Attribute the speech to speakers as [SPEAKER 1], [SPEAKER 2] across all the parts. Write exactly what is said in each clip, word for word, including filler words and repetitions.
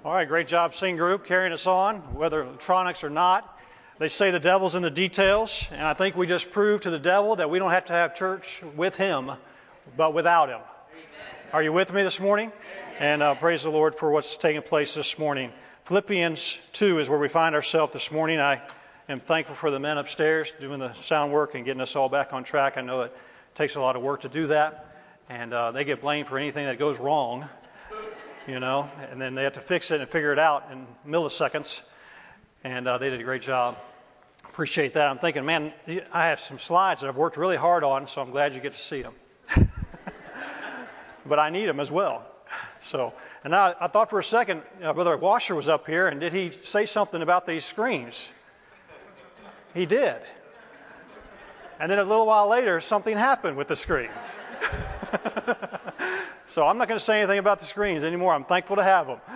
[SPEAKER 1] All right, great job, sing group, carrying us on, whether electronics or not. They say the devil's in the details, and I think we just proved to the devil that we don't have to have church with him, but without him. Amen. Are you with me this morning? Amen. And uh, praise the Lord for what's taking place this morning. Philippians two is where we find ourselves this morning. I am thankful for the men upstairs doing the sound work and getting us all back on track. I know it takes a lot of work to do that, and uh, they get blamed for anything that goes wrong. You know, and then they have to fix it and figure it out in milliseconds. And uh, they did a great job. Appreciate that. I'm thinking, man, I have some slides that I've worked really hard on, so I'm glad you get to see them. But I need them as well. So, and I, I thought for a second, uh, Brother Washer was up here, and did he say something about these screens? He did. And then a little while later, something happened with the screens. So I'm not going to say anything about the screens anymore. I'm thankful to have them.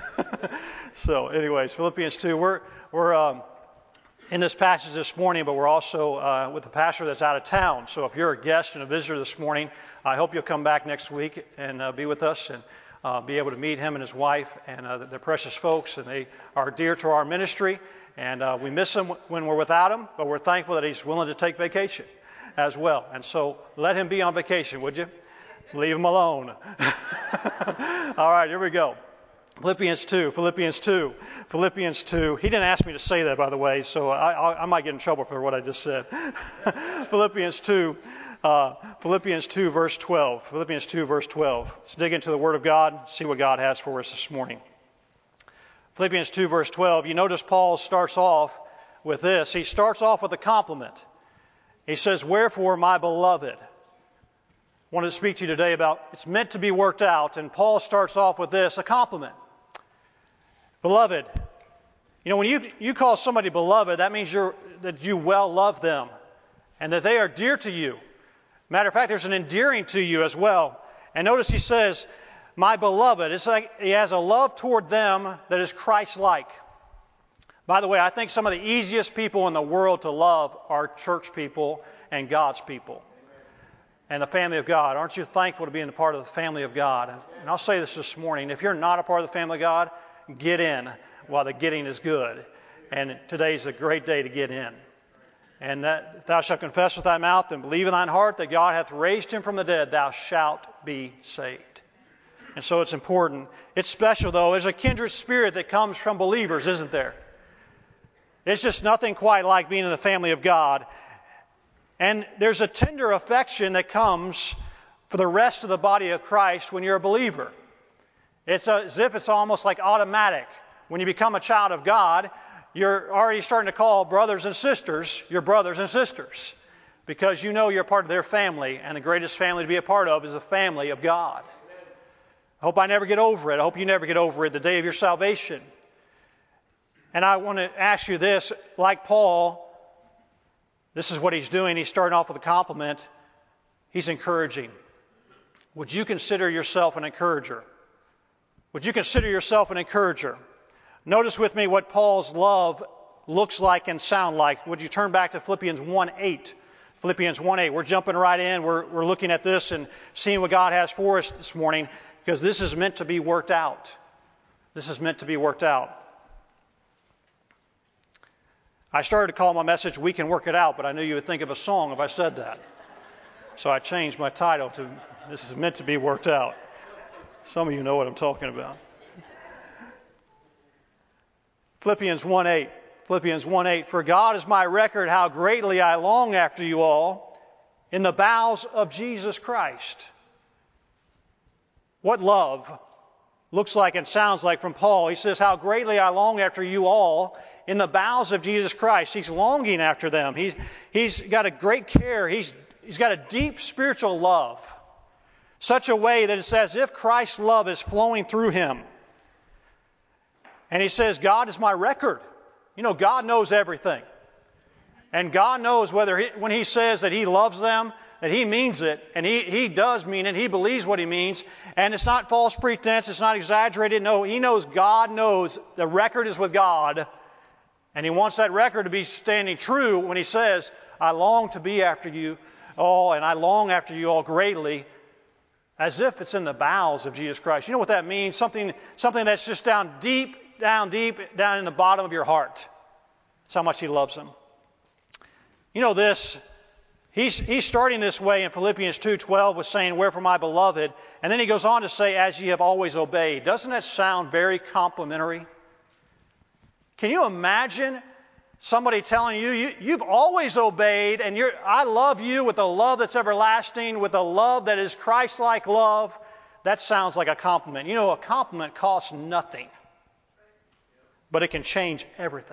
[SPEAKER 1] So anyways, Philippians two, we're, we're um, in this passage this morning, but we're also uh, with the pastor that's out of town. So if you're a guest and a visitor this morning, I hope you'll come back next week and uh, be with us and uh, be able to meet him and his wife. And uh, they're precious folks, and they are dear to our ministry. And uh, we miss him when we're without him, but we're thankful that he's willing to take vacation as well. And so let him be on vacation, would you? Leave him alone. All right, here we go. Philippians two, Philippians two, Philippians two. He didn't ask me to say that, by the way, so I, I, I might get in trouble for what I just said. Philippians two, uh, Philippians two, verse twelve. Philippians two, verse twelve. Let's dig into the Word of God, see what God has for us this morning. Philippians two, verse twelve. You notice Paul starts off with this. He starts off with a compliment. He says, "Wherefore, my beloved." I wanted to speak to you today about it's meant to be worked out, and Paul starts off with this, a compliment. Beloved. You know, when you, you call somebody beloved, that means you're, that you well love them and that they are dear to you. Matter of fact, there's an endearing to you as well. And notice he says, my beloved. It's like he has a love toward them that is Christ-like. By the way, I think some of the easiest people in the world to love are church people and God's people. And the family of God. Aren't you thankful to be in a part of the family of God? And I'll say this this morning. If you're not a part of the family of God, get in while the getting is good. And today's a great day to get in. And that if thou shalt confess with thy mouth and believe in thine heart that God hath raised him from the dead, thou shalt be saved. And so it's important. It's special, though. There's a kindred spirit that comes from believers, isn't there? It's just nothing quite like being in the family of God. And there's a tender affection that comes for the rest of the body of Christ when you're a believer. It's as if it's almost like automatic. When you become a child of God, you're already starting to call brothers and sisters your brothers and sisters because you know you're part of their family, and the greatest family to be a part of is the family of God. I hope I never get over it. I hope you never get over it the day of your salvation. And I want to ask you this, like Paul, this is what he's doing. He's starting off with a compliment. He's encouraging. Would you consider yourself an encourager? Would you consider yourself an encourager? Notice with me what Paul's love looks like and sound like. Would you turn back to Philippians one eight? Philippians one eight. We're jumping right in. We're, we're looking at this and seeing what God has for us this morning because this is meant to be worked out. This is meant to be worked out. I started to call my message, We Can Work It Out, but I knew you would think of a song if I said that. So I changed my title to, This is Meant to Be Worked Out. Some of you know what I'm talking about. Philippians one eight. Philippians one eight. For God is my record how greatly I long after you all in the bowels of Jesus Christ. What love looks like and sounds like from Paul. He says, how greatly I long after you all in the bowels of Jesus Christ. He's longing after them. He's, he's got a great care. He's, he's got a deep spiritual love. Such a way that it's as if Christ's love is flowing through him. And he says, God is my record. You know, God knows everything. And God knows whether he, when he says that he loves them, that he means it. And he, he does mean it. He believes what he means. And it's not false pretense. It's not exaggerated. No, he knows God knows the record is with God. And he wants that record to be standing true when he says, I long to be after you all, and I long after you all greatly. as if it's in the bowels of Jesus Christ. You know what that means? Something, something that's just down deep, down deep, down in the bottom of your heart. That's how much he loves them. You know this, he's, he's starting this way in Philippians two twelve with saying, wherefore my beloved, and then he goes on to say, as ye have always obeyed. Doesn't that sound very complimentary? Can you imagine somebody telling you, you you've always obeyed, and you're, I love you with a love that's everlasting, with a love that is Christ-like love? That sounds like a compliment. You know, a compliment costs nothing, but it can change everything.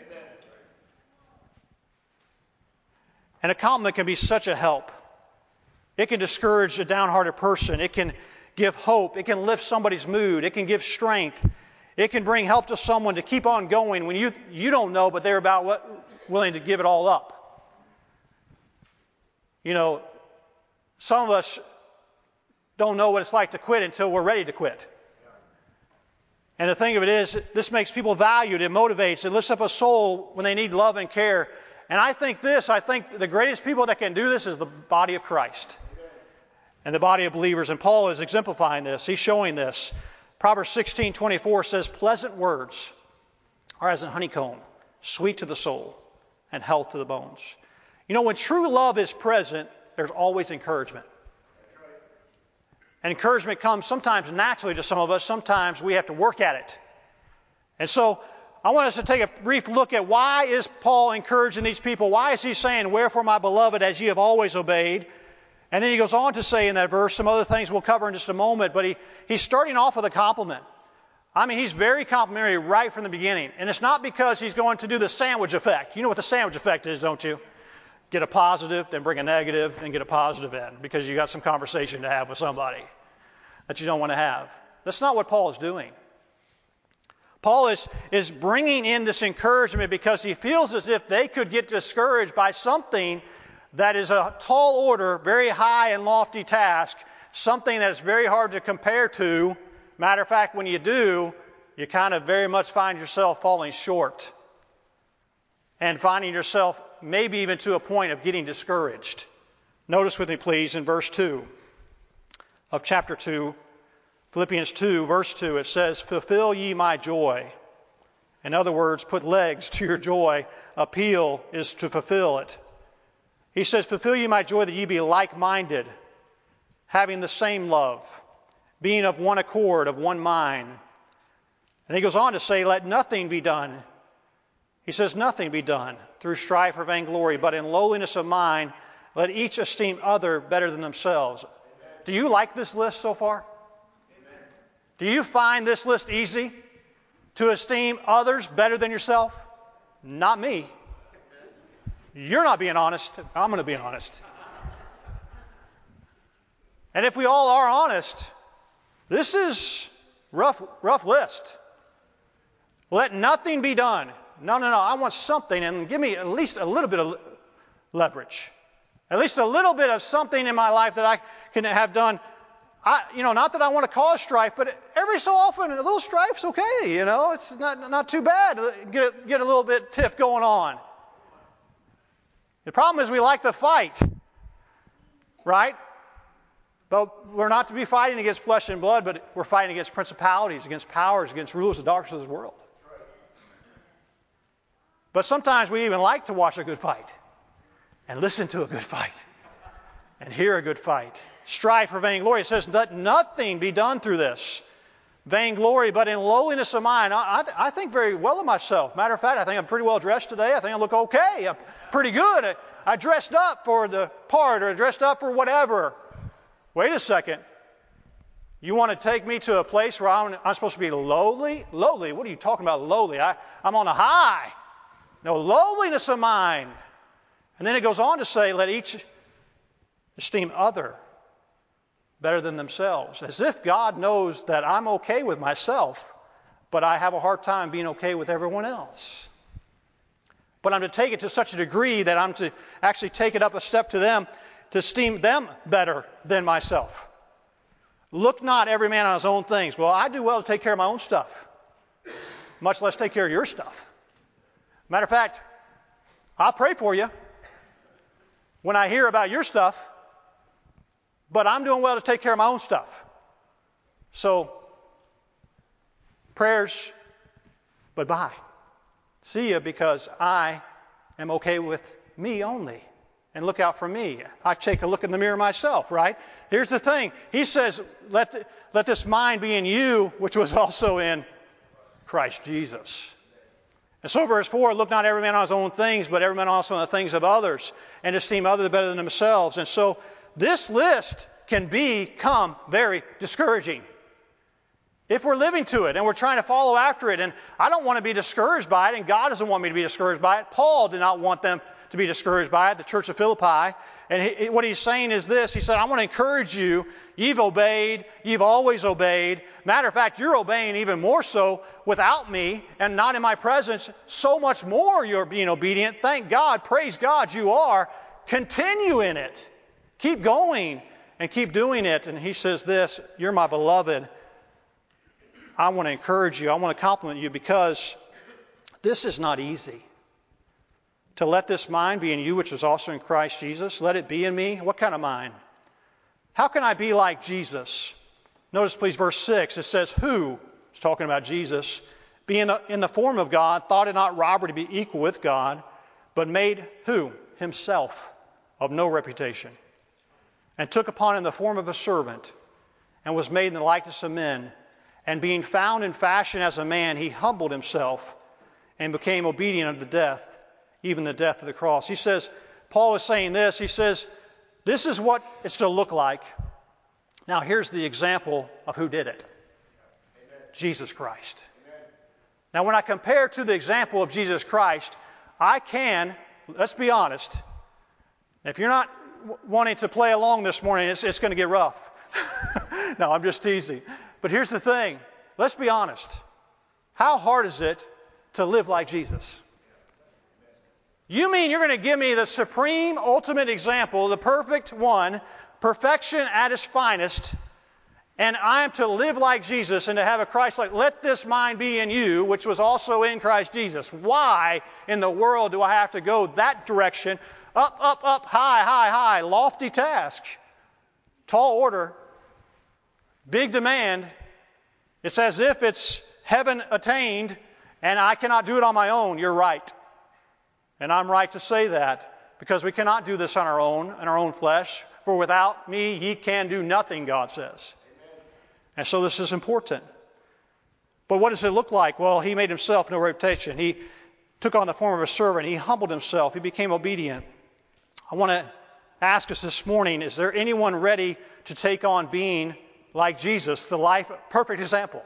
[SPEAKER 1] And a compliment can be such a help. It can discourage a downhearted person. It can give hope. It can lift somebody's mood. It can give strength. It can bring help to someone to keep on going when you you don't know, but they're about what, willing to give it all up. You know, some of us don't know what it's like to quit until we're ready to quit. And the thing of it is, this makes people valued. It motivates. It lifts up a soul when they need love and care. And I think this, I think the greatest people that can do this is the body of Christ and the body of believers. And Paul is exemplifying this. He's showing this. Proverbs sixteen twenty-four says, pleasant words are as a honeycomb, sweet to the soul and health to the bones. You know, when true love is present, there's always encouragement. And encouragement comes sometimes naturally to some of us. Sometimes we have to work at it. And so I want us to take a brief look at why is Paul encouraging these people? Why is he saying, wherefore my beloved, as ye have always obeyed? And then he goes on to say in that verse some other things we'll cover in just a moment, but he, he's starting off with a compliment. I mean, he's very complimentary right from the beginning. And it's not because he's going to do the sandwich effect. You know what the sandwich effect is, don't you? Get a positive, then bring a negative, then get a positive in, because you got some conversation to have with somebody that you don't want to have. That's not what Paul is doing. Paul is, is bringing in this encouragement because he feels as if they could get discouraged by something that is a tall order, very high and lofty task, something that is very hard to compare to. Matter of fact, when you do, you kind of very much find yourself falling short and finding yourself maybe even to a point of getting discouraged. Notice with me, please, in verse two of chapter two, Philippians two, verse two, it says, fulfill ye my joy. In other words, put legs to your joy. Appeal is to fulfill it. He says, fulfill ye my joy that ye be like-minded, having the same love, being of one accord, of one mind. And he goes on to say, let nothing be done. He says, nothing be done through strife or vainglory, but in lowliness of mind, let each esteem other better than themselves. Amen. Do you like this list so far? Amen. Do you find this list easy? To esteem others better than yourself? Not me. You're not being honest. I'm going to be honest. And if we all are honest, this is rough, rough list. Let nothing be done. No, no, no. I want something, and give me at least a little bit of leverage. At least a little bit of something in my life that I can have done. I, you know, not that I want to cause strife, but every so often a little strife's okay. You know, it's not not too bad to get get a little bit tiff going on. The problem is we like to fight, right? But we're not to be fighting against flesh and blood, but we're fighting against principalities, against powers, against rulers of darkness of this world. But sometimes we even like to watch a good fight and listen to a good fight and hear a good fight. Strife or vainglory. It says, let nothing be done through this. Vainglory, but in lowliness of mind. I, I, I think very well of myself. Matter of fact, I think I'm pretty well dressed today. I think I look okay. I'm pretty good. I, I dressed up for the part or dressed up for whatever. Wait a second. You want to take me to a place where I'm, I'm supposed to be lowly? Lowly? What are you talking about lowly? I, I'm on a high. No, lowliness of mind. And then it goes on to say, let each esteem other better than themselves. As if God knows that I'm okay with myself, but I have a hard time being okay with everyone else. But I'm to take it to such a degree that I'm to actually take it up a step to them, to esteem them better than myself. Look not every man on his own things. Well, I do well to take care of my own stuff, much less take care of your stuff. Matter of fact, I'll pray for you when I hear about your stuff, but I'm doing well to take care of my own stuff. So, prayers, but bye. See ya, because I am okay with me only. And look out for me. I take a look in the mirror myself, right? Here's the thing. He says, let, the, let this mind be in you, which was also in Christ Jesus. And so verse four, look not every man on his own things, but every man also on the things of others, and esteem others better than themselves. And so this list can become very discouraging if we're living to it and we're trying to follow after it. And I don't want to be discouraged by it, and God doesn't want me to be discouraged by it. Paul did not want them to be discouraged by it, the church of Philippi. And he, what he's saying is this. He said, I want to encourage you. You've obeyed. You've always obeyed. Matter of fact, you're obeying even more so without me and not in my presence. So much more you're being obedient. Thank God. Praise God you are. Continue in it. Keep going and keep doing it. And he says this, you're my beloved. I want to encourage you. I want to compliment you because this is not easy. To let this mind be in you, which was also in Christ Jesus. Let it be in me. What kind of mind? How can I be like Jesus? Notice, please, verse six. It says, who, it's talking about Jesus, being in the, in the form of God, thought it not robbery to be equal with God, but made who? Himself of no reputation. And took upon him the form of a servant, and was made in the likeness of men. And being found in fashion as a man, he humbled himself, and became obedient unto death, even the death of the cross. He says, Paul is saying this, he says, this is what it's to look like. Now here's the example of who did it. Amen. Jesus Christ. Amen. Now when I compare to the example of Jesus Christ, I can, let's be honest, if you're not w- wanting to play along this morning, it's, it's going to get rough. No, I'm just teasing. But here's the thing, let's be honest. How hard is it to live like Jesus? You mean you're going to give me the supreme, ultimate example, the perfect one, perfection at its finest, and I am to live like Jesus and to have a Christ-like, let this mind be in you, which was also in Christ Jesus. Why in the world do I have to go that direction? Up, up, up, high, high, high, lofty task, tall order, big demand. It's as if it's heaven attained, and I cannot do it on my own. You're right. And I'm right to say that, because we cannot do this on our own, in our own flesh. For without me, ye can do nothing, God says. Amen. And so this is important. But what does it look like? Well, he made himself no reputation. He took on the form of a servant. He humbled himself. He became obedient. I want to ask us this morning, is there anyone ready to take on being like Jesus, the life, perfect example?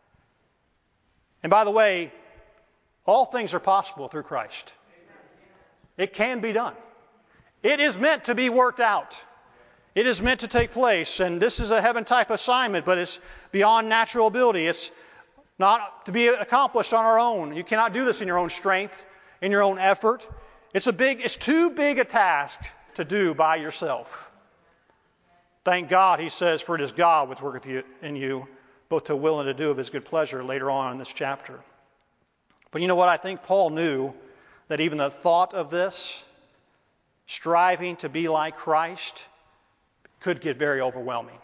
[SPEAKER 1] And by the way, all things are possible through Christ. It can be done. It is meant to be worked out. It is meant to take place. And this is a heaven type assignment, but it's beyond natural ability. It's not to be accomplished on our own. You cannot do this in your own strength, in your own effort. It's a big, it's too big a task to do by yourself. Thank God, he says, for it is God which worketh in you, both to will and to do of his good pleasure, later on in this chapter. But you know what? I think Paul knew that even the thought of this, striving to be like Christ, could get very overwhelming.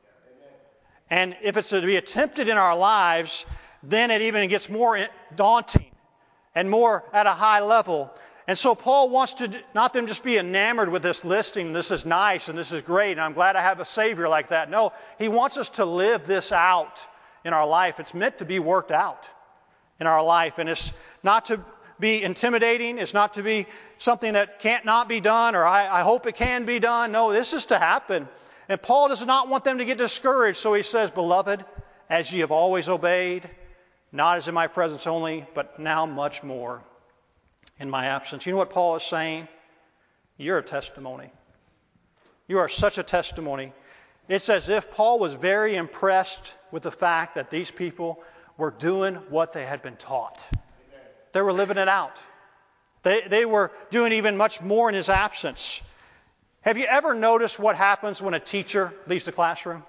[SPEAKER 1] And if it's to be attempted in our lives, then it even gets more daunting and more at a high level. And so Paul wants to not them just be enamored with this listing, this is nice and this is great, and I'm glad I have a Savior like that. No, he wants us to live this out in our life. It's meant to be worked out in our life, and it's not to be intimidating. It's not to be something that can't not be done, or I, I hope it can be done. No, this is to happen. And Paul does not want them to get discouraged. So he says, beloved, as ye have always obeyed, not as in my presence only, but now much more in my absence. You know what Paul is saying? You're a testimony. You are such a testimony. It's as if Paul was very impressed with the fact that these people were doing what they had been taught. They were living it out. They, they were doing even much more in his absence. Have you ever noticed what happens when a teacher leaves the classroom?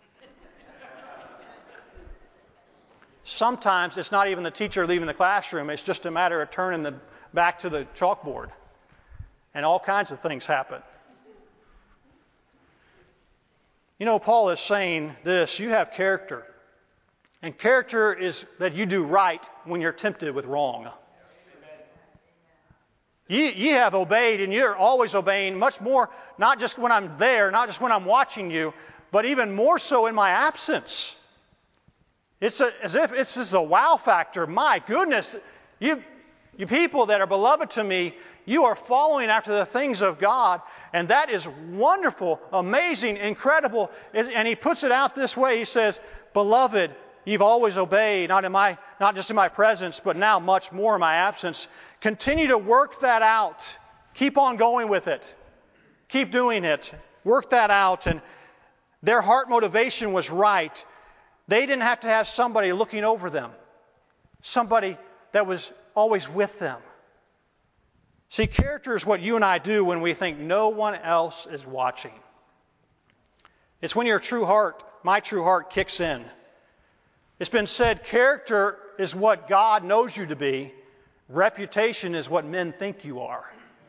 [SPEAKER 1] Sometimes it's not even the teacher leaving the classroom. It's just a matter of turning the back to the chalkboard. And all kinds of things happen. You know, Paul is saying this, you have character. And character is that you do right when you're tempted with wrong. You, you have obeyed, and you're always obeying much more, not just when I'm there, not just when I'm watching you, but even more so in my absence. It's a, as if it's just a wow factor. My goodness, you, you people that are beloved to me, you are following after the things of God, and that is wonderful, amazing, incredible. And he puts it out this way. He says, beloved, you've always obeyed, not in my, not just in my presence, but now much more in my absence. Continue to work that out. Keep on going with it. Keep doing it. Work that out. And their heart motivation was right. They didn't have to have somebody looking over them. Somebody that was always with them. See, character is what you and I do when we think no one else is watching. It's when your true heart, my true heart, kicks in. It's been said, character is what God knows you to be. Reputation is what men think you are.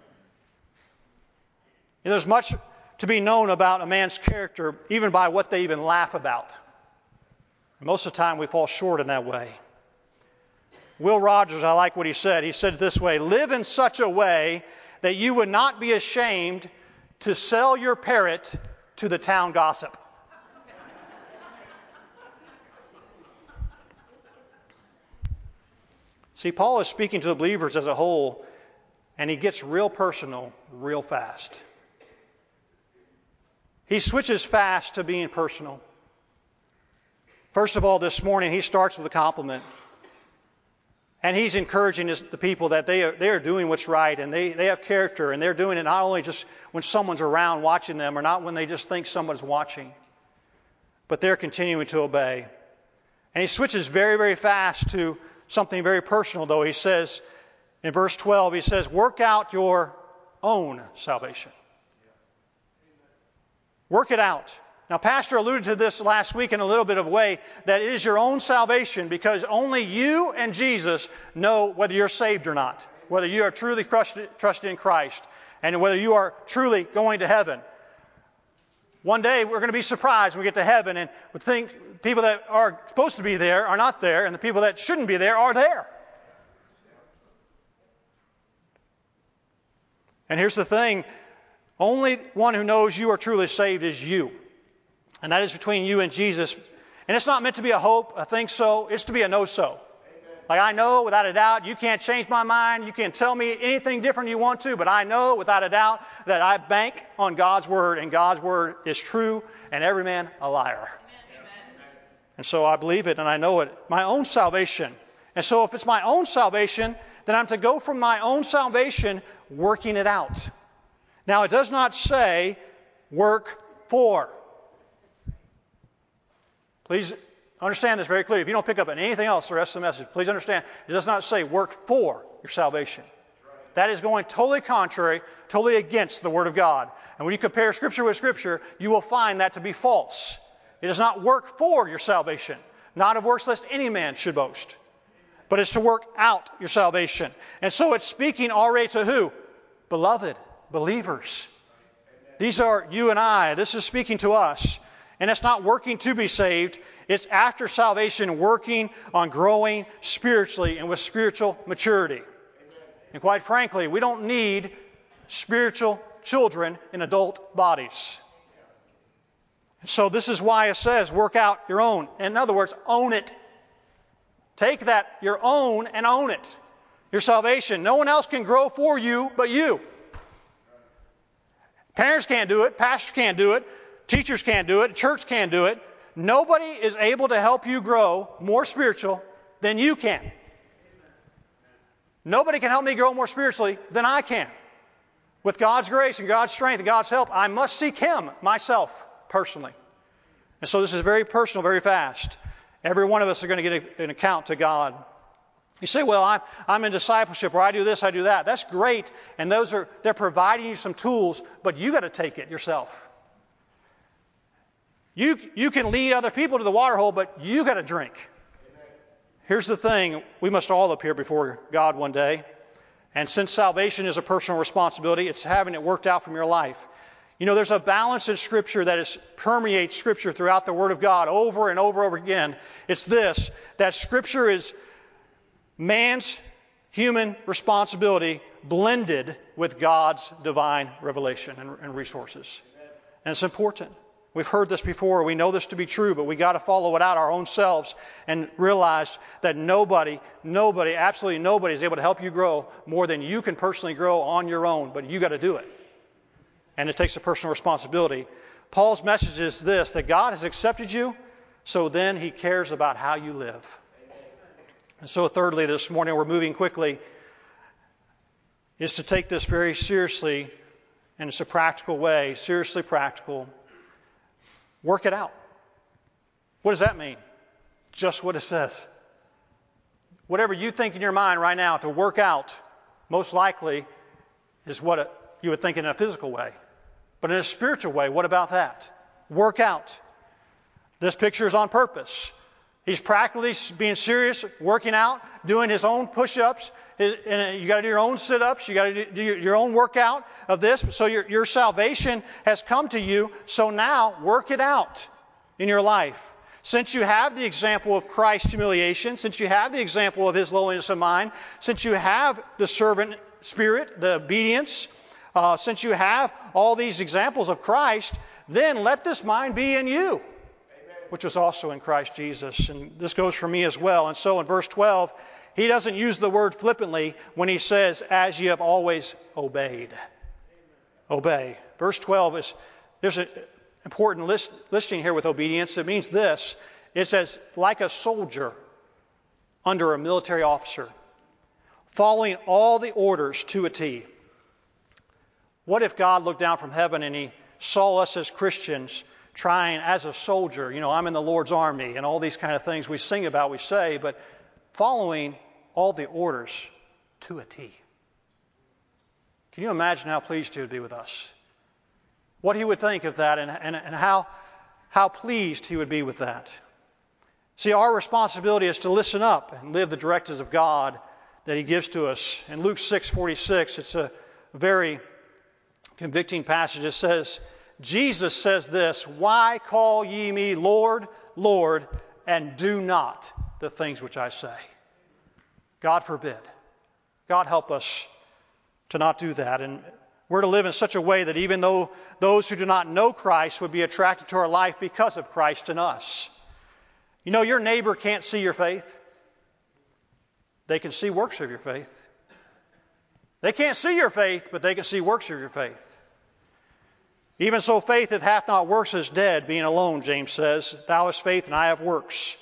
[SPEAKER 1] And there's much to be known about a man's character, even by what they even laugh about. Most of the time we fall short in that way. Will Rogers, I like what he said. He said it this way, live in such a way that you would not be ashamed to sell your parrot to the town gossip. See, Paul is speaking to the believers as a whole, and he gets real personal real fast. He switches fast to being personal. First of all, this morning, he starts with a compliment. And he's encouraging his, the people that they are, they are doing what's right, and they, they have character, and they're doing it not only just when someone's around watching them, or not when they just think someone's watching, but they're continuing to obey. And he switches very, very fast to something very personal, though. He says, in verse twelve, he says, work out your own salvation. Work it out. Now, Pastor alluded to this last week in a little bit of a way, that it is your own salvation, because only you and Jesus know whether you're saved or not, whether you are truly trusted, trusted in Christ, and whether you are truly going to heaven. One day we're going to be surprised when we get to heaven, and we think people that are supposed to be there are not there, and the people that shouldn't be there are there. And here's the thing, only one who knows you are truly saved is you. And that is between you and Jesus. And it's not meant to be a hope, a think so. It's to be a know so. Like, I know without a doubt you can't change my mind. You can't tell me anything different you want to. But I know without a doubt that I bank on God's Word. And God's Word is true. And every man a liar. Amen. And so I believe it and I know it. My own salvation. And so if it's my own salvation, then I'm to go from my own salvation working it out. Now, it does not say work for. Please understand this very clearly. If you don't pick up on anything else the rest of the message, please understand, it does not say work for your salvation. That is going totally contrary, totally against the Word of God. And when you compare Scripture with Scripture, you will find that to be false. It does not work for your salvation, not of works lest any man should boast. But it's to work out your salvation. And so it's speaking already to who? Beloved, believers. These are you and I. This is speaking to us. And it's not working to be saved. It's after salvation working on growing spiritually and with spiritual maturity. Amen. And quite frankly, we don't need spiritual children in adult bodies. So this is why it says work out your own. In other words, own it. Take that, your own, and own it. Your salvation. No one else can grow for you but you. Parents can't do it. Pastors can't do it. Teachers can't do it. Church can't do it. Nobody is able to help you grow more spiritual than you can. Nobody can help me grow more spiritually than I can. With God's grace and God's strength and God's help, I must seek Him myself personally. And so this is very personal, very fast. Every one of us are going to get an account to God. You say, well, I'm, I'm in discipleship, or I do this, I do that. That's great, and those are they're providing you some tools, but you got to take it yourself. You, you can lead other people to the water hole, but you got to drink. Amen. Here's the thing. We must all appear before God one day. And since salvation is a personal responsibility, it's having it worked out from your life. You know, there's a balance in Scripture that is, permeates Scripture throughout the Word of God over and over and over again. It's this, that Scripture is man's human responsibility blended with God's divine revelation and, and resources. And it's important. We've heard this before. We know this to be true, but we got to follow it out our own selves and realize that nobody, nobody, absolutely nobody is able to help you grow more than you can personally grow on your own, but you got to do it. And it takes a personal responsibility. Paul's message is this, that God has accepted you, so then he cares about how you live. And so thirdly, this morning, we're moving quickly, is to take this very seriously, and it's a practical way, seriously practical. Work it out. What does that mean? Just what it says. Whatever you think in your mind right now to work out, most likely is what it, you would think in a physical way. But in a spiritual way, what about that? Work out. This picture is on purpose. He's practically being serious, working out, doing his own push-ups. And you got to do your own sit-ups. You got to do your own workout of this. So your, your salvation has come to you. So now work it out in your life. Since you have the example of Christ's humiliation, since you have the example of his lowliness of mind, since you have the servant spirit, the obedience, uh, since you have all these examples of Christ, then let this mind be in you, which was also in Christ Jesus. And this goes for me as well. And so in verse twelve, he doesn't use the word flippantly when he says, as ye have always obeyed. Obey. Verse twelve is, there's an important list, listing here with obedience. It means this. It says, like a soldier under a military officer, following all the orders to a T. What if God looked down from heaven and he saw us as Christians trying as a soldier, you know, I'm in the Lord's army and all these kind of things we sing about, we say, but following all the orders to a T. Can you imagine how pleased he would be with us? What he would think of that and, and, and how, how pleased he would be with that. See, our responsibility is to listen up and live the directives of God that he gives to us. In Luke six forty-six, it's a very convicting passage. It says, Jesus says this, why call ye me Lord, Lord, and do not the things which I say? God forbid. God help us to not do that. And we're to live in such a way that even though those who do not know Christ would be attracted to our life because of Christ in us. You know, your neighbor can't see your faith. They can see works of your faith. They can't see your faith, but they can see works of your faith. Even so, faith that hath not works is dead, being alone, James says. Thou hast faith, and I have works.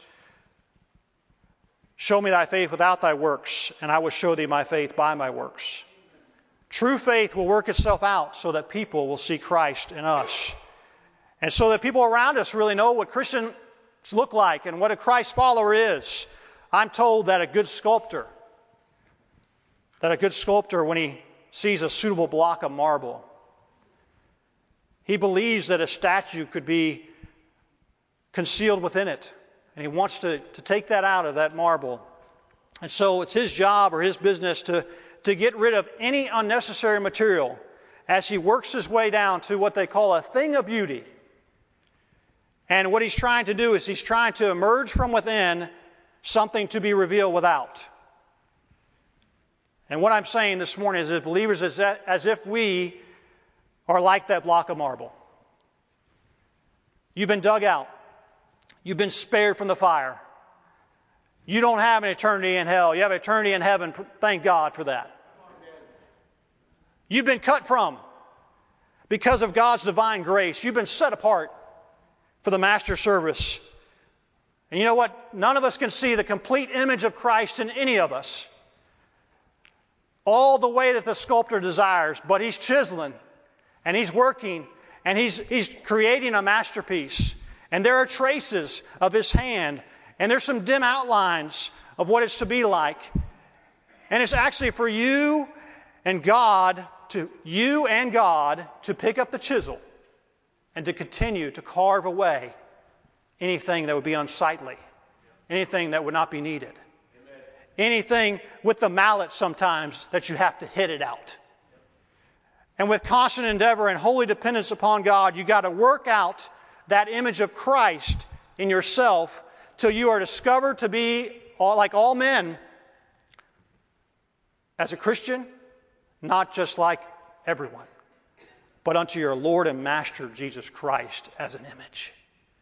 [SPEAKER 1] Show me thy faith without thy works, and I will show thee my faith by my works. True faith will work itself out so that people will see Christ in us. And so that people around us really know what Christians look like and what a Christ follower is. I'm told that a good sculptor, that a good sculptor, when he sees a suitable block of marble, he believes that a statue could be concealed within it. And he wants to, to take that out of that marble. And so it's his job or his business to, to get rid of any unnecessary material as he works his way down to what they call a thing of beauty. And what he's trying to do is he's trying to emerge from within something to be revealed without. And what I'm saying this morning is, as believers, is that as if we are like that block of marble. You've been dug out. You've been spared from the fire. You don't have an eternity in hell. You have eternity in heaven. Thank God for that. You've been cut from because of God's divine grace. You've been set apart for the master service. And you know what? None of us can see the complete image of Christ in any of us. All the way that the sculptor desires, but he's chiseling and he's working and he's, he's creating a masterpiece. And there are traces of his hand and there's some dim outlines of what it's to be like. And it's actually for you and God to, you and God to pick up the chisel and to continue to carve away anything that would be unsightly, anything that would not be needed. Anything with the mallet sometimes that you have to hit it out. And with constant endeavor and holy dependence upon God, you got to work out that image of Christ in yourself till you are discovered to be all, like all men as a Christian, not just like everyone, but unto your Lord and Master Jesus Christ as an image.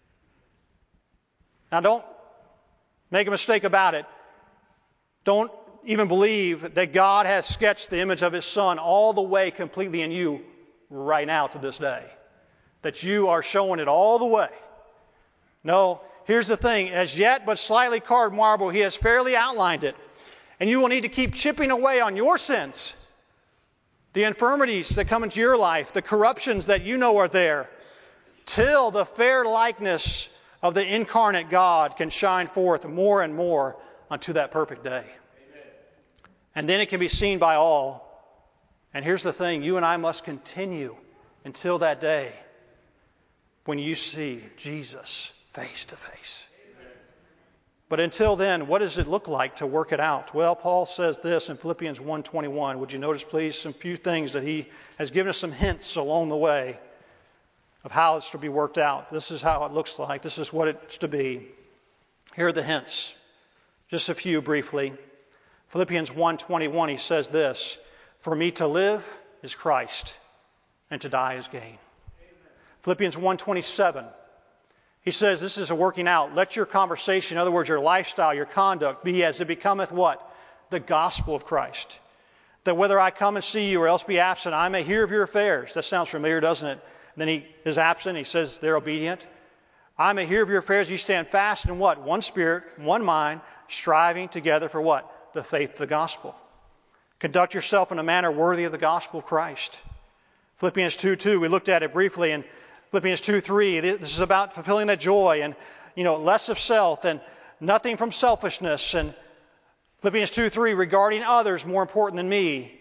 [SPEAKER 1] Now don't make a mistake about it. Don't even believe that God has sketched the image of His Son all the way completely in you right now to this day. That you are showing it all the way. No, here's the thing. As yet but slightly carved marble, He has fairly outlined it. And you will need to keep chipping away on your sins, the infirmities that come into your life, the corruptions that you know are there, till the fair likeness of the incarnate God can shine forth more and more unto that perfect day. Amen. And then it can be seen by all. And here's the thing, you and I must continue until that day when you see Jesus face to face. But until then, what does it look like to work it out? Well, Paul says this in Philippians one twenty-one. Would you notice, please, some few things that he has given us some hints along the way of how it's to be worked out. This is how it looks like. This is what it's to be. Here are the hints. Just a few briefly. Philippians one twenty-one, he says this, "For me to live is Christ, and to die is gain." Amen. Philippians one twenty-seven. He says this is a working out. Let your conversation, in other words, your lifestyle, your conduct, be as it becometh what? The gospel of Christ. That whether I come and see you or else be absent, I may hear of your affairs. That sounds familiar, doesn't it? And then he is absent. He says they're obedient. I may hear of your affairs. You stand fast in what? One spirit, one mind, striving together for what? The faith of the gospel. Conduct yourself in a manner worthy of the gospel of Christ. Philippians two two, we looked at it briefly, and Philippians two three, this is about fulfilling that joy and, you know, less of self and nothing from selfishness. And Philippians two three, regarding others more important than me.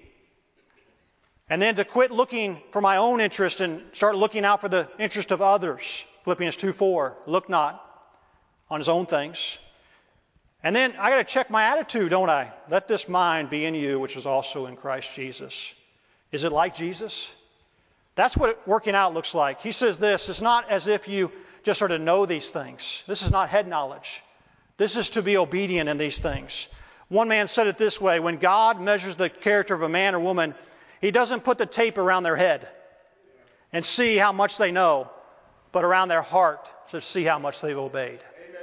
[SPEAKER 1] And then to quit looking for my own interest and start looking out for the interest of others. Philippians two four, look not on his own things. And then I got to check my attitude, don't I? Let this mind be in you, which is also in Christ Jesus. Is it like Jesus? That's what working out looks like. He says this, it's not as if you just sort of know these things. This is not head knowledge. This is to be obedient in these things. One man said it this way, when God measures the character of a man or woman, He doesn't put the tape around their head and see how much they know, but around their heart to see how much they've obeyed. Amen.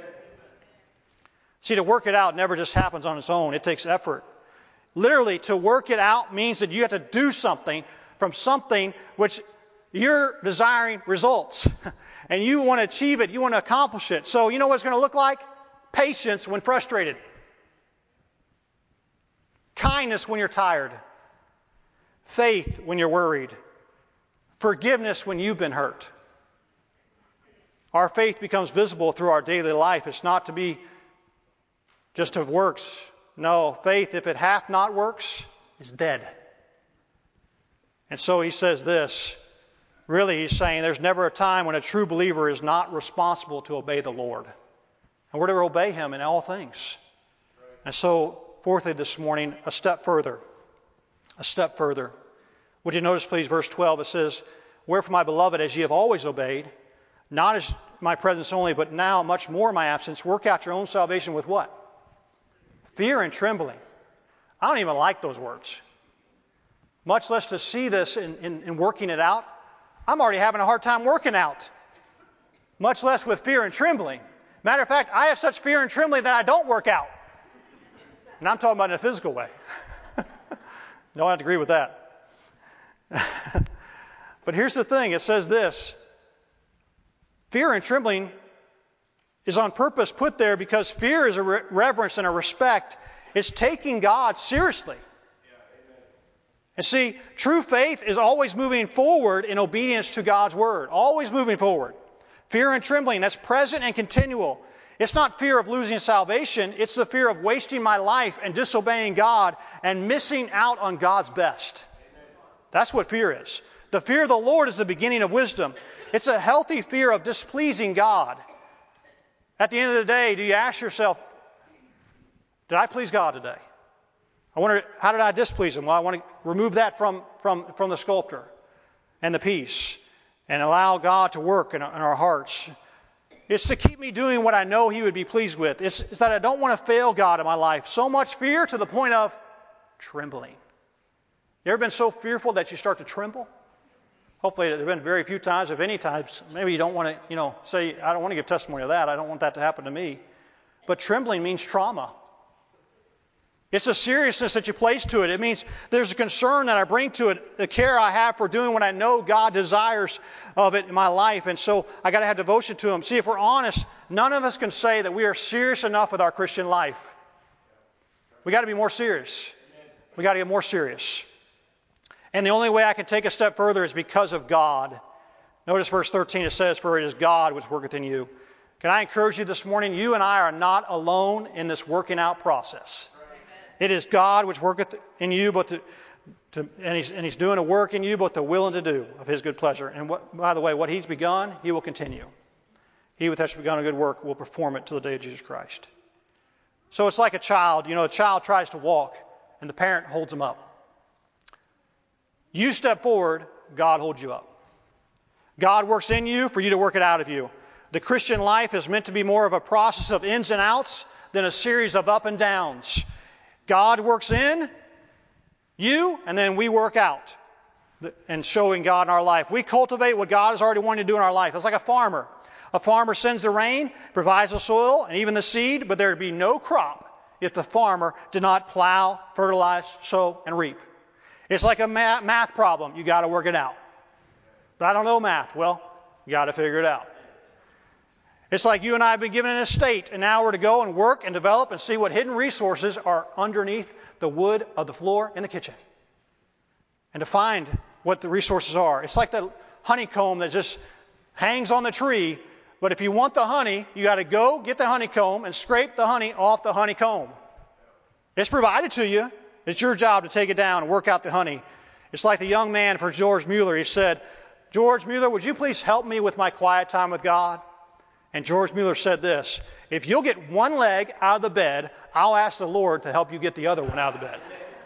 [SPEAKER 1] See, to work it out never just happens on its own. It takes effort. Literally, to work it out means that you have to do something from something which you're desiring results. And you want to achieve it. You want to accomplish it. So you know what it's going to look like? Patience when frustrated. Kindness when you're tired. Faith when you're worried. Forgiveness when you've been hurt. Our faith becomes visible through our daily life. It's not to be just of works. No, faith, if it hath not works, is dead. And so he says this, really he's saying there's never a time when a true believer is not responsible to obey the Lord. And we're to obey Him in all things. And so, fourthly this morning, a step further. A step further. Would you notice please verse twelve, it says, "Wherefore my beloved, as ye have always obeyed, not as my presence only, but now much more in my absence, work out your own salvation with" what? Fear and trembling. I don't even like those words. Much less to see this in, in, in working it out. I'm already having a hard time working out. Much less with fear and trembling. Matter of fact, I have such fear and trembling that I don't work out. And I'm talking about in a physical way. Don't have to agree with that. But here's the thing. It says this. Fear and trembling is on purpose put there because fear is a re- reverence and a respect. It's taking God seriously. And see, true faith is always moving forward in obedience to God's Word. Always moving forward. Fear and trembling, that's present and continual. It's not fear of losing salvation. It's the fear of wasting my life and disobeying God and missing out on God's best. That's what fear is. The fear of the Lord is the beginning of wisdom. It's a healthy fear of displeasing God. At the end of the day, do you ask yourself, did I please God today? I wonder, how did I displease Him? Well, I want to remove that from, from, from the sculptor. and the peace and allow God to work in our, in our hearts. It's to keep me doing what I know He would be pleased with. It's, it's that I don't want to fail God in my life. So much fear to the point of trembling. You ever been so fearful that you start to tremble? Hopefully there have been very few times, if any times. Maybe you don't want to, you know, say, I don't want to give testimony of that. I don't want that to happen to me. But trembling means trauma. It's a seriousness that you place to it. It means there's a concern that I bring to it, the care I have for doing what I know God desires of it in my life. And so I got to have devotion to Him. See, if we're honest, none of us can say that we are serious enough with our Christian life. We got to be more serious. We got to get more serious. And the only way I can take a step further is because of God. Notice verse thirteen, it says, "For it is God which worketh in you." Can I encourage you this morning? You and I are not alone in this working out process. It is God which worketh in you, but to, to, and, he's, and He's doing a work in you, both to will and to do of His good pleasure. And what, by the way, what He's begun, He will continue. He which has begun a good work will perform it till the day of Jesus Christ. So it's like a child. You know, a child tries to walk, and the parent holds him up. You step forward, God holds you up. God works in you for you to work it out of you. The Christian life is meant to be more of a process of ins and outs than a series of up and downs. God works in you, and then we work out and showing God in our life. We cultivate what God has already wanted to do in our life. It's like a farmer. A farmer sends the rain, provides the soil, and even the seed, but there would be no crop if the farmer did not plow, fertilize, sow, and reap. It's like a math problem. You got to work it out. But I don't know math. Well, you got to figure it out. It's like you and I have been given an estate, and now we're to go and work and develop and see what hidden resources are underneath the wood of the floor in the kitchen. And to find what the resources are. It's like the honeycomb that just hangs on the tree, but if you want the honey, you got to go get the honeycomb and scrape the honey off the honeycomb. It's provided to you. It's your job to take it down and work out the honey. It's like the young man for George Mueller. He said, "George Mueller, would you please help me with my quiet time with God?" And George Mueller said this, "If you'll get one leg out of the bed, I'll ask the Lord to help you get the other one out of the bed."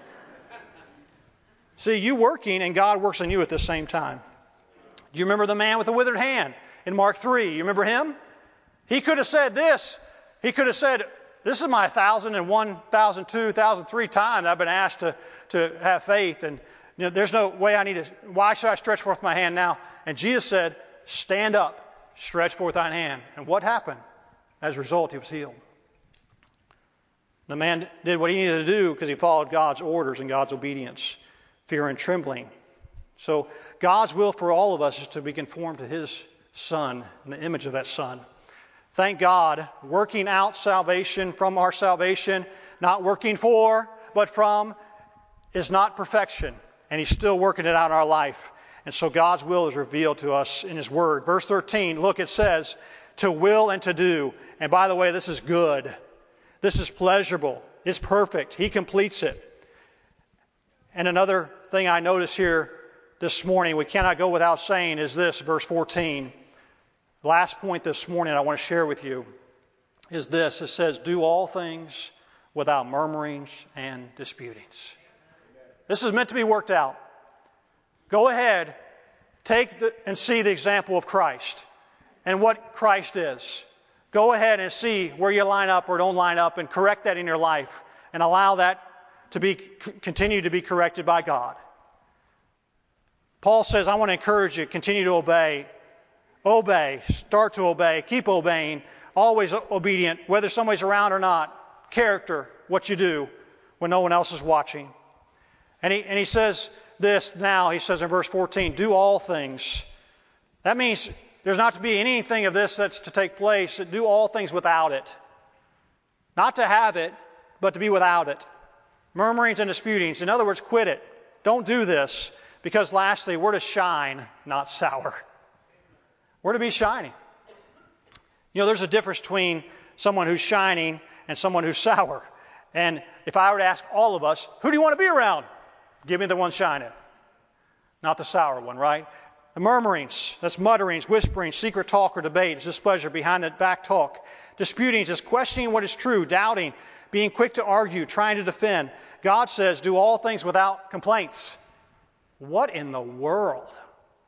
[SPEAKER 1] See, you working and God works on you at the same time. Do you remember the man with the withered hand in Mark three? You remember him? He could have said this. He could have said, "This is my thousand and one, thousand two, thousand three time I've been asked to, to have faith. And you know, there's no way I need to, why should I stretch forth my hand now?" And Jesus said, "Stand up, stretch forth thine hand." And what happened? As a result, he was healed. The man did what he needed to do because he followed God's orders and God's obedience, fear and trembling. So God's will for all of us is to be conformed to His Son, in the image of that Son. Thank God, working out salvation from our salvation, not working for, but from, is not perfection. And He's still working it out in our life. And so God's will is revealed to us in His Word. Verse thirteen, look, it says, to will and to do. And by the way, this is good. This is pleasurable. It's perfect. He completes it. And another thing I notice here this morning, we cannot go without saying, is this, verse fourteen. Last point this morning I want to share with you is this. It says, do all things without murmurings and disputings. This is meant to be worked out. Go ahead, take the, and see the example of Christ and what Christ is. Go ahead and see where you line up or don't line up and correct that in your life and allow that to be continue to be corrected by God. Paul says, I want to encourage you, continue to obey. Obey. Start to obey. Keep obeying. Always obedient, whether somebody's around or not. Character, what you do when no one else is watching. And he, and he says this now, he says in verse fourteen, do all things. That means there's not to be anything of this that's to take place. Do all things without it. Not to have it, but to be without it. Murmurings and disputings. In other words, quit it. Don't do this. Because lastly, we're to shine, not sour. We're to be shining. You know, there's a difference between someone who's shining and someone who's sour. And if I were to ask all of us, who do you want to be around? Give me the one shining. Not the sour one, right? The murmurings, that's mutterings, whisperings, secret talk or debate. It's displeasure behind the back talk. Disputings is questioning what is true, doubting, being quick to argue, trying to defend. God says, do all things without complaints. What in the world?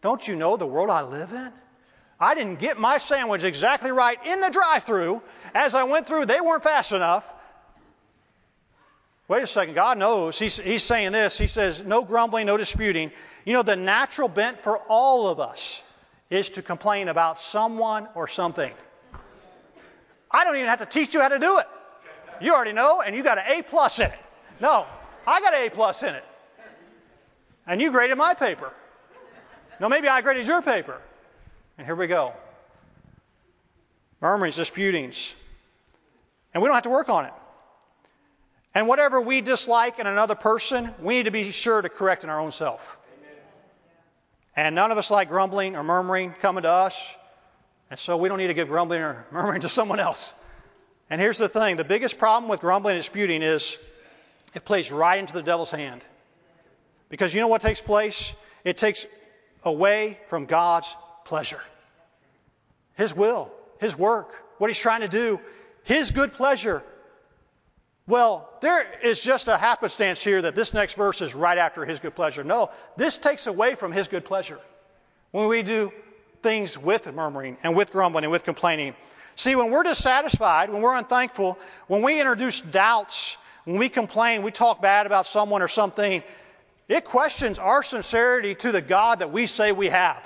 [SPEAKER 1] Don't you know the world I live in? I didn't get my sandwich exactly right in the drive-thru. As I went through, they weren't fast enough. Wait a second. God knows. He's, he's saying this. He says, no grumbling, no disputing. You know, the natural bent for all of us is to complain about someone or something. I don't even have to teach you how to do it. You already know, and you got an A plus in it. No, I got an A plus in it. And you graded my paper. No, maybe I graded your paper. And here we go. Murmurings, disputings. And we don't have to work on it. And whatever we dislike in another person, we need to be sure to correct in our own self. Amen. And none of us like grumbling or murmuring coming to us. And so we don't need to give grumbling or murmuring to someone else. And here's the thing. The biggest problem with grumbling and disputing is it plays right into the devil's hand. Because you know what takes place? It takes away from God's pleasure. His will, His work, what He's trying to do, His good pleasure. Well, there is just a happenstance here that this next verse is right after His good pleasure. No, this takes away from His good pleasure when we do things with murmuring and with grumbling and with complaining. See, when we're dissatisfied, when we're unthankful, when we introduce doubts, when we complain, we talk bad about someone or something, it questions our sincerity to the God that we say we have.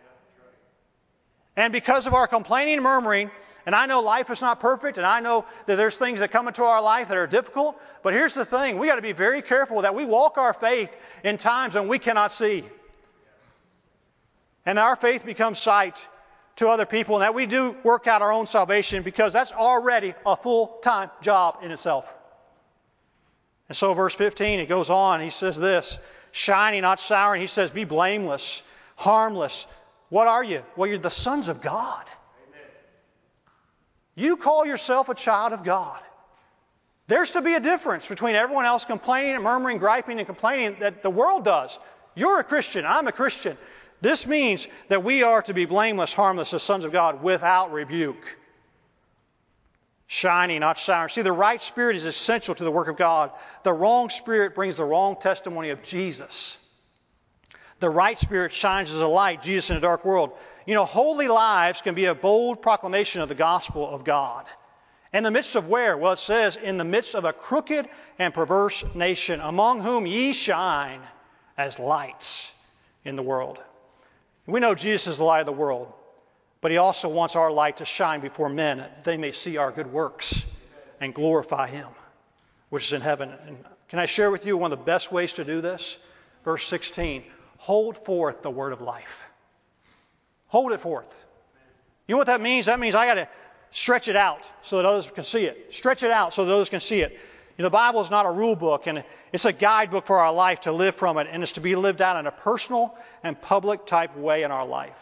[SPEAKER 1] And because of our complaining and murmuring, and I know life is not perfect, and I know that there's things that come into our life that are difficult, but here's the thing, we got to be very careful that we walk our faith in times when we cannot see. And our faith becomes sight to other people, and that we do work out our own salvation, because that's already a full-time job in itself. And so verse fifteen, it goes on, he says this, shining, not souring. He says, be blameless, harmless. What are you? Well, you're the sons of God. Amen. You call yourself a child of God. There's to be a difference between everyone else complaining and murmuring, griping and complaining that the world does. You're a Christian. I'm a Christian. This means that we are to be blameless, harmless as sons of God without rebuke. Shining, not souring. See, the right spirit is essential to the work of God. The wrong spirit brings the wrong testimony of Jesus. The right spirit shines as a light, Jesus in a dark world. You know, holy lives can be a bold proclamation of the gospel of God. In the midst of where? Well, it says, in the midst of a crooked and perverse nation, among whom ye shine as lights in the world. We know Jesus is the light of the world, but He also wants our light to shine before men, that they may see our good works and glorify Him, which is in heaven. And can I share with you one of the best ways to do this? Verse sixteen, hold forth the word of life. Hold it forth. You know what that means? That means I got to stretch it out so that others can see it. Stretch it out so that others can see it. You know, the Bible is not a rule book, and it's a guidebook for our life to live from it, and it's to be lived out in a personal and public type way in our life.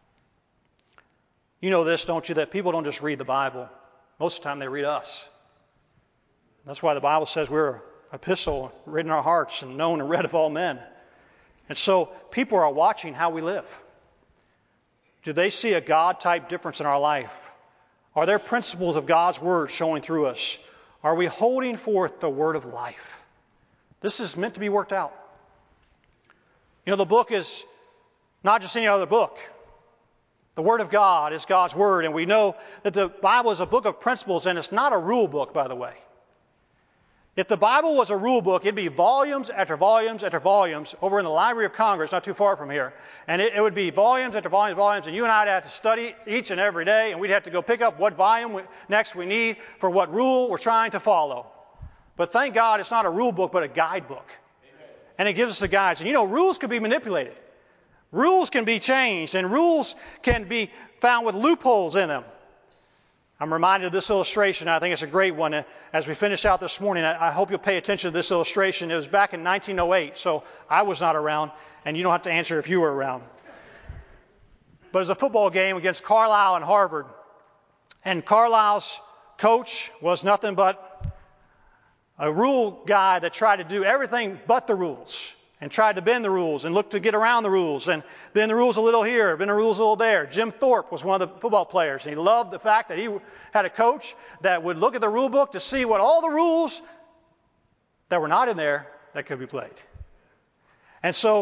[SPEAKER 1] You know this, don't you, that people don't just read the Bible. Most of the time they read us. That's why the Bible says we're an epistle written in our hearts and known and read of all men. And so people are watching how we live. Do they see a God-type difference in our life? Are there principles of God's Word showing through us? Are we holding forth the word of life? This is meant to be worked out. You know, the book is not just any other book. The Word of God is God's Word, and we know that the Bible is a book of principles, and it's not a rule book, by the way. If the Bible was a rule book, it'd be volumes after volumes after volumes over in the Library of Congress, not too far from here. And it, it would be volumes after volumes, volumes, and you and I would have to study each and every day, and we'd have to go pick up what volume we, next we need for what rule we're trying to follow. But thank God it's not a rule book, but a guidebook. Amen. And it gives us the guides. And you know, rules can be manipulated. Rules can be changed, and rules can be found with loopholes in them. I'm reminded of this illustration. I think it's a great one. As we finish out this morning, I hope you'll pay attention to this illustration. It was back in nineteen oh eight, so I was not around, and you don't have to answer if you were around. But it was a football game against Carlisle and Harvard. And Carlisle's coach was nothing but a rule guy that tried to do everything but the rules, and tried to bend the rules and look to get around the rules and bend the rules a little here, bend the rules a little there. Jim Thorpe was one of the football players, and he loved the fact that he had a coach that would look at the rule book to see what all the rules that were not in there that could be played. And so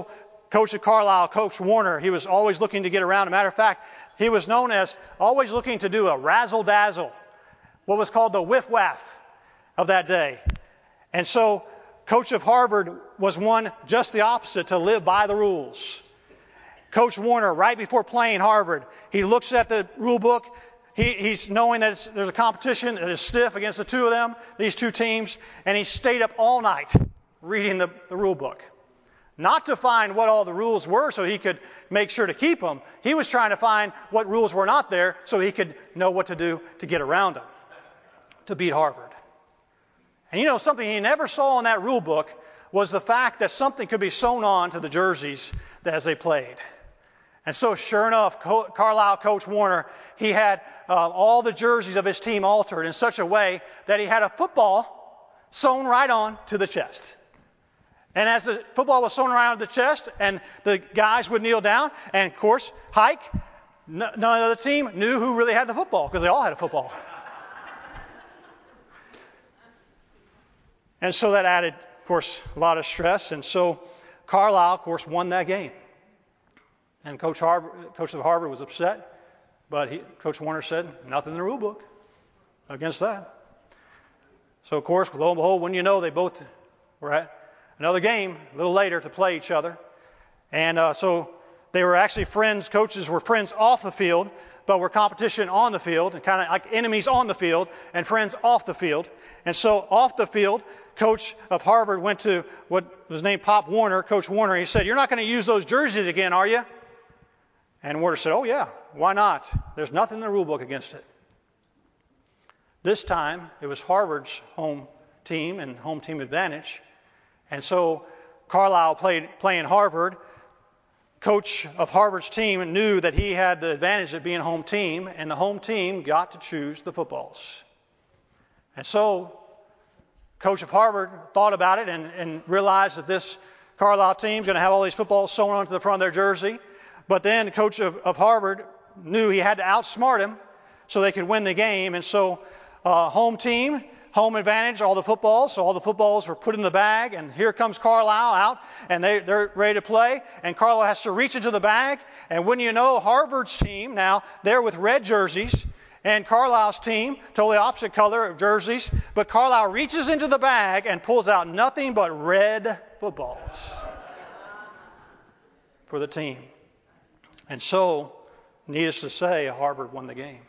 [SPEAKER 1] coach of Carlisle, Coach Warner, he was always looking to get around. As a matter of fact, he was known as always looking to do a razzle-dazzle, what was called the whiff-waff of that day. And so Coach of Harvard was one just the opposite, to live by the rules. Coach Warner, right before playing Harvard, he looks at the rule book. He, he's knowing that it's, there's a competition that is stiff against the two of them, these two teams, and he stayed up all night reading the, the rule book. Not to find what all the rules were so he could make sure to keep them. He was trying to find what rules were not there so he could know what to do to get around them, to beat Harvard. And you know, something he never saw in that rule book was the fact that something could be sewn on to the jerseys as they played. And so sure enough, Carlisle Coach Warner, he had uh, all the jerseys of his team altered in such a way that he had a football sewn right on to the chest. And as the football was sewn around the chest and the guys would kneel down, and of course, hike, none of the team knew who really had the football because they all had a football. And so that added, of course, a lot of stress. And so Carlisle, of course, won that game. And Coach, Harvard, Coach of Harvard was upset, but he, Coach Warner said, nothing in the rule book against that. So, of course, lo and behold, when you know, they both were at another game a little later to play each other. And uh, so they were actually friends. Coaches were friends off the field, but were competition on the field, and kind of like enemies on the field and friends off the field. And so off the field, Coach of Harvard went to what was named Pop Warner, Coach Warner. He said, "You're not going to use those jerseys again, are you?" And Warner said, "Oh, yeah, why not? There's nothing in the rule book against it." This time, it was Harvard's home team and home team advantage. And so Carlisle played playing Harvard. Coach of Harvard's team knew that he had the advantage of being home team, and the home team got to choose the footballs. And so Coach of Harvard thought about it and, and realized that this Carlisle team is going to have all these footballs sewn onto the front of their jersey. But then the coach of, of Harvard knew he had to outsmart him so they could win the game. And so uh, home team, home advantage, all the footballs. So all the footballs were put in the bag. And here comes Carlisle out, and they, they're ready to play. And Carlisle has to reach into the bag. And when you know, Harvard's team, now they're with red jerseys. And Carlisle's team, totally opposite color of jerseys. But Carlisle reaches into the bag and pulls out nothing but red footballs for the team. And so, needless to say, Harvard won the game.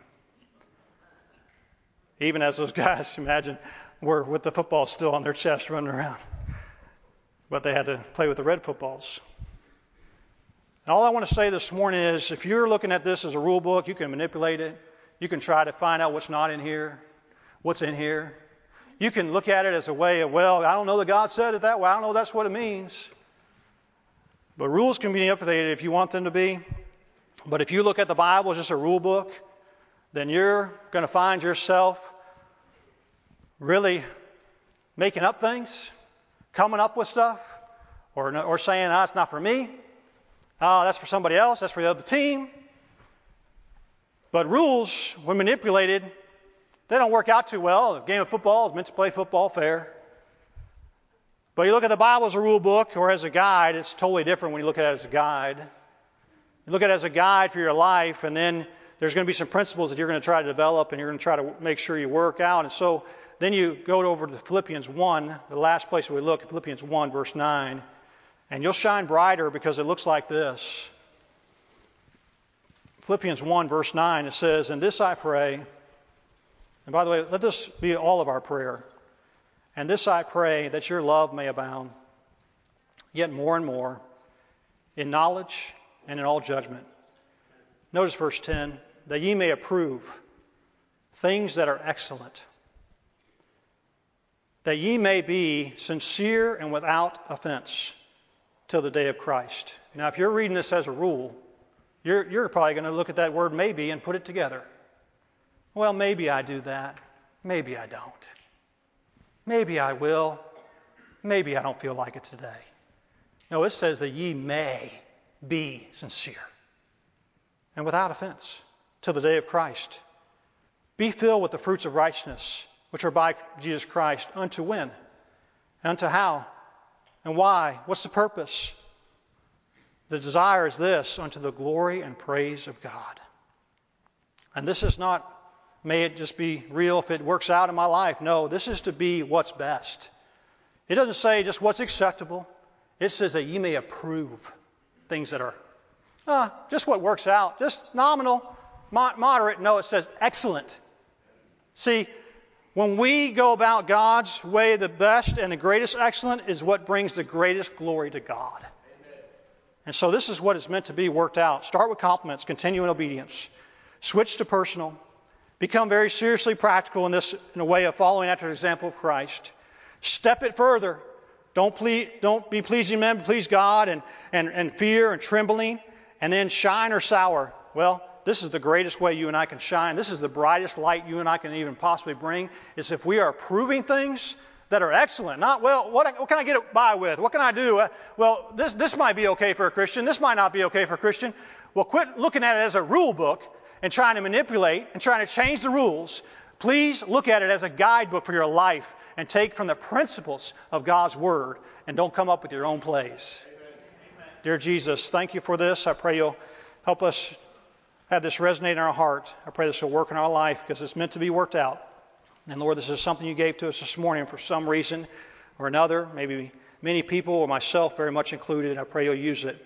[SPEAKER 1] Even as those guys, imagine, were with the football still on their chest running around. But they had to play with the red footballs. And all I want to say this morning is, if you're looking at this as a rule book, you can manipulate it. You can try to find out what's not in here, what's in here. You can look at it as a way of, well, I don't know that God said it that way. I don't know that's what it means. But rules can be manipulated if you want them to be. But if you look at the Bible as just a rule book, then you're going to find yourself really making up things, coming up with stuff, or, or saying, ah, it's not for me. Oh, that's for somebody else. That's for the other team. But rules, when manipulated, they don't work out too well. A game of football is meant to play football fair. But you look at the Bible as a rule book or as a guide, it's totally different when you look at it as a guide. You look at it as a guide for your life, and then there's going to be some principles that you're going to try to develop, and you're going to try to make sure you work out. And so then you go over to Philippians one, the last place we look, Philippians one, verse nine, and you'll shine brighter because it looks like this. Philippians one, verse nine, it says, "And this I pray," and by the way, let this be all of our prayer. "And this I pray, that your love may abound, yet more and more, in knowledge and in all judgment." Notice verse ten, "that ye may approve things that are excellent, that ye may be sincere and without offense till the day of Christ." Now, if you're reading this as a rule, You're, you're probably going to look at that word maybe and put it together. Well, maybe I do that. Maybe I don't. Maybe I will. Maybe I don't feel like it today. No, it says that ye may be sincere and without offense till the day of Christ. Be filled with the fruits of righteousness, which are by Jesus Christ, unto when? Unto how? And why? What's the purpose? The desire is this, unto the glory and praise of God. And this is not, may it just be real if it works out in my life. No, this is to be what's best. It doesn't say just what's acceptable. It says that ye may approve things that are uh, just what works out, just nominal, mo- moderate. No, it says excellent. See, when we go about God's way, the best and the greatest excellent is what brings the greatest glory to God. Amen. And so this is what it's meant to be worked out. Start with compliments, continue in obedience. Switch to personal. Become very seriously practical in this, in a way of following after the example of Christ. Step it further. Don't, ple- don't be pleasing men, but please God, and, and, and fear and trembling. And then shine or sour. Well, this is the greatest way you and I can shine. This is the brightest light you and I can even possibly bring, is if we are proving things that are excellent. Not, well, what, what can I get by with? What can I do? Uh, well, this, this might be okay for a Christian. This might not be okay for a Christian. Well, quit looking at it as a rule book and trying to manipulate and trying to change the rules. Please look at it as a guidebook for your life and take from the principles of God's Word and don't come up with your own plays. Amen. Dear Jesus, thank you for this. I pray you'll help us have this resonate in our heart. I pray this will work in our life because it's meant to be worked out. And Lord, this is something you gave to us this morning for some reason or another, maybe many people or myself very much included. I pray you'll use it.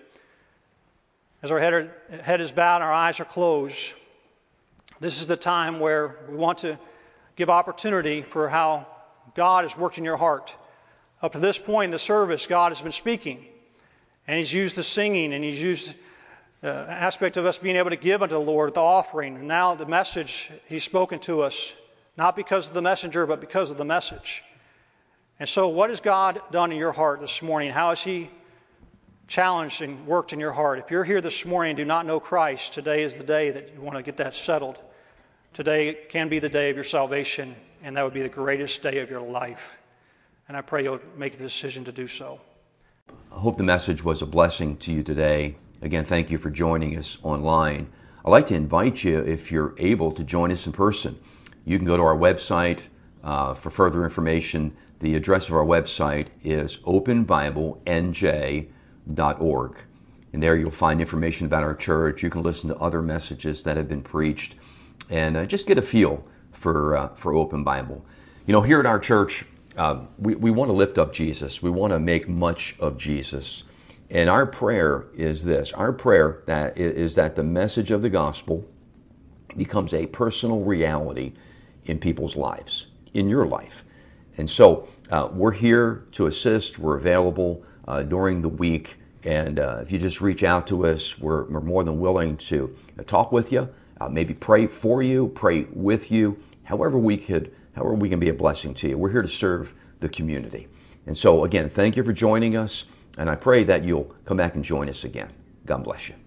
[SPEAKER 1] As our head, are, head is bowed and our eyes are closed, this is the time where we want to give opportunity for how God has worked in your heart. Up to this point in the service, God has been speaking. And He's used the singing, and He's used the uh, aspect of us being able to give unto the Lord the offering. And now the message, He's spoken to us, not because of the messenger, but because of the message. And so what has God done in your heart this morning? How has He challenged and worked in your heart? If you're here this morning and do not know Christ, today is the day that you want to get that settled. Today can be the day of your salvation, and that would be the greatest day of your life. And I pray you'll make the decision to do so.
[SPEAKER 2] I hope the message was a blessing to you today. Again, thank you for joining us online. I'd like to invite you, if you're able, to join us in person. You can go to our website uh, for further information. The address of our website is open bible n j dot org. And there you'll find information about our church. You can listen to other messages that have been preached and uh, just get a feel for uh, for Open Bible. You know, here at our church, uh, we, we want to lift up Jesus. We want to make much of Jesus. And our prayer is this. Our prayer that is that the message of the gospel becomes a personal reality in people's lives, in your life. And so uh, we're here to assist. We're available uh, during the week. And uh, if you just reach out to us, we're, we're more than willing to uh, talk with you, uh, maybe pray for you, pray with you, however we could, however we can be a blessing to you. We're here to serve the community. And so again, thank you for joining us. And I pray that you'll come back and join us again. God bless you.